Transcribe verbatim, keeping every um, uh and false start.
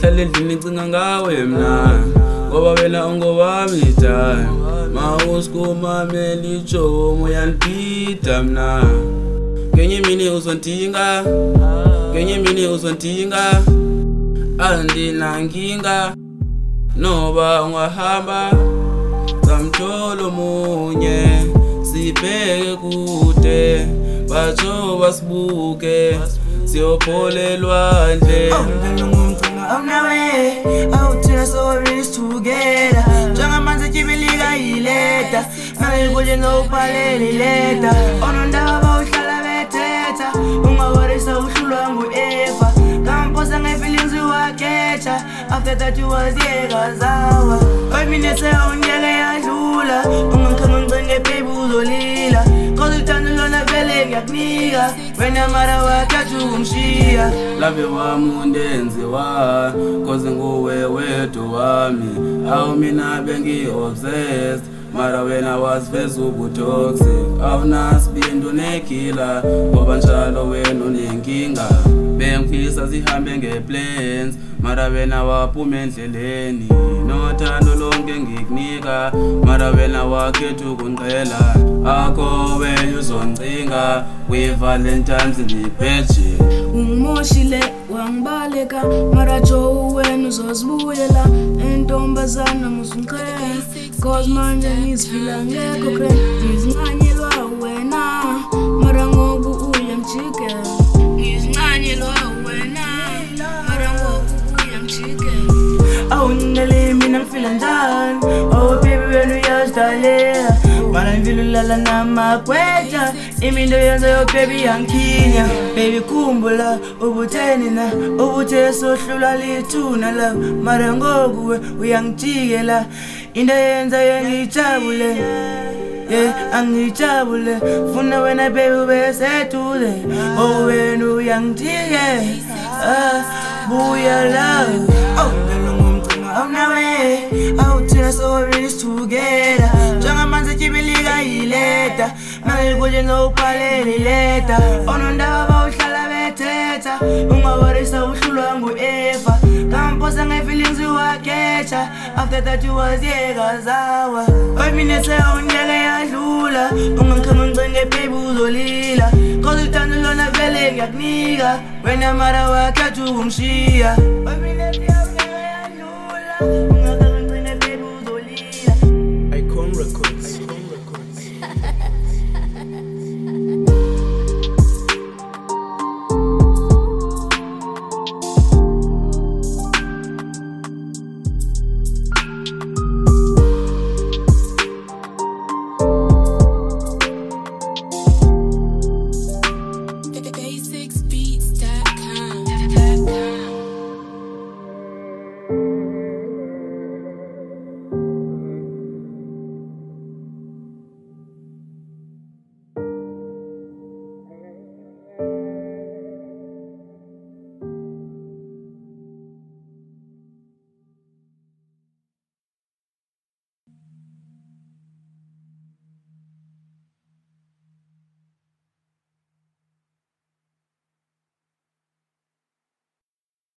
hlale endlini ngicinga ngawe mna ngoba wena ungowami time mawusikumamela ijomo yanibhida mna ngenye imini uzondinga ngenye imini uzondinga andinankinga noba ungahamba samthola omunye sibheke kude batho basibuke siyopholelwa nje awuthina so really together njengamanzi etyibelika yileta nangikuje nowubhalela ileta onondaba bawuhlala bethetha ungaworisa uhlulwa ngu-efa kamposa nge-feelings wakhetha after that uwaziyeka zawa five minutes eyawunyeke yadlula ungangikhanga ngicenge baby uzolila cause uthando lona vele ngiyakunika wena mara wakhetha ukumshiya lave wami undenziwa cause nguwe wedwa wami awu mina bengi-obsessed mara wena wasiveza ubutoxic awunasibindu nekhila ngoba njalo wena unenkinga bengifisa sihambe nge-plans mara wena waphuma endleleni nothando lonke ngikunika mara wena wakhetha ukungiqhela akho wena uzoncinga kwi-Valentine's ngibheje ungimoshile wangibaleka mara jo wena uzozibuyela entombazana musungiqhela cause manje ngizifila ngekho grand ngizincanyelwa wena mara ngoku uyamjikela ngizincanyelwa wena mara ngoku uyamjikela awunginele mina ngifila njani oh baby wena uyazidalela mara ngivile ulala namagwetha imindo yenzayo baby yangikhinya baby khumbula ubutheni na ubuthe sohlulwa lithuna la mara ngoku we uyangijikela into yenzayo ngijabule yeah angijabule funa wena baby ubeseduze oh wena uyangijikela ah buya la oh awunawe awuthina so really together njengamanzi etyibelika yileta nangikuje nowubhalela ileta onondaba bawuhlala bethetha ungaworisa uhlulwa ngu-efa kamposa nge-feelings wakhetha after that uwaziyeka zawa five minutes eyawunyeke yadlula ungangikhanga ngicenge baby uzolila cause uthando lona vele ngiyakunika wena mara wakhetha ukumshiya